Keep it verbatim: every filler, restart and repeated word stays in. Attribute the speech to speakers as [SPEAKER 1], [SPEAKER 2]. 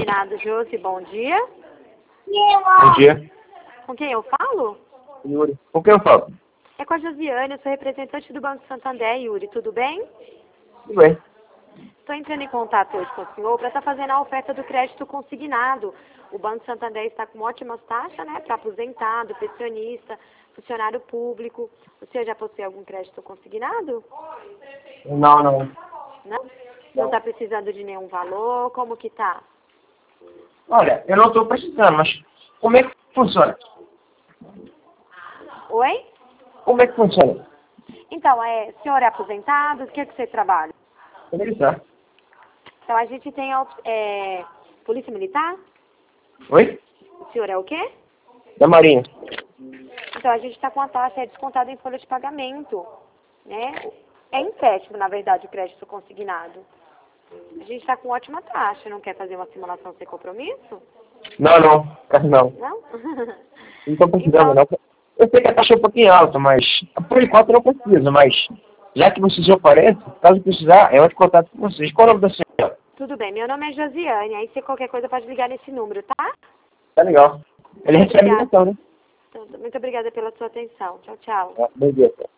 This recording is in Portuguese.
[SPEAKER 1] Consignado, Josi, bom dia.
[SPEAKER 2] Bom dia.
[SPEAKER 1] Com quem eu falo?
[SPEAKER 2] Yuri. Com quem eu falo?
[SPEAKER 1] É com a Josiane, eu sou representante do Banco Santander, Yuri, tudo bem?
[SPEAKER 2] Tudo bem.
[SPEAKER 1] Estou entrando em contato hoje com o senhor para estar fazendo a oferta do crédito consignado. O Banco Santander está com ótimas taxas, né, para aposentado, pensionista, funcionário público. O senhor já possui algum crédito consignado?
[SPEAKER 2] Não, não.
[SPEAKER 1] Não? Não está precisando de nenhum valor? Como que tá?
[SPEAKER 2] Olha, eu não estou precisando, mas como é que funciona?
[SPEAKER 1] Oi?
[SPEAKER 2] Como é que funciona?
[SPEAKER 1] Então, é, o senhor é aposentado? O que é que você trabalha?
[SPEAKER 2] Militar.
[SPEAKER 1] Então, a gente tem a op- é, Polícia Militar?
[SPEAKER 2] Oi?
[SPEAKER 1] O senhor é o quê?
[SPEAKER 2] Da Marinha.
[SPEAKER 1] Então, a gente está com a taxa é descontada em folha de pagamento, né? É empréstimo, na verdade, o crédito consignado. A gente está com ótima taxa. Não quer fazer uma simulação sem compromisso?
[SPEAKER 2] Não, não. Quase não.
[SPEAKER 1] Não?
[SPEAKER 2] Não estou precisando,
[SPEAKER 1] Então,
[SPEAKER 2] não. Eu sei que a taxa é um pouquinho alta, mas por enquanto eu não preciso, mas já que vocês oferecem, caso precisar, eu entro em contato com vocês. Qual é o nome da senhora?
[SPEAKER 1] tudo bem. Meu nome é Josiane. Aí, se qualquer coisa, pode ligar nesse número, tá?
[SPEAKER 2] Tá legal. Ele recebe
[SPEAKER 1] Obrigada.
[SPEAKER 2] ligação, né?
[SPEAKER 1] Muito obrigada pela sua atenção. Tchau, tchau.
[SPEAKER 2] Ah, bom dia.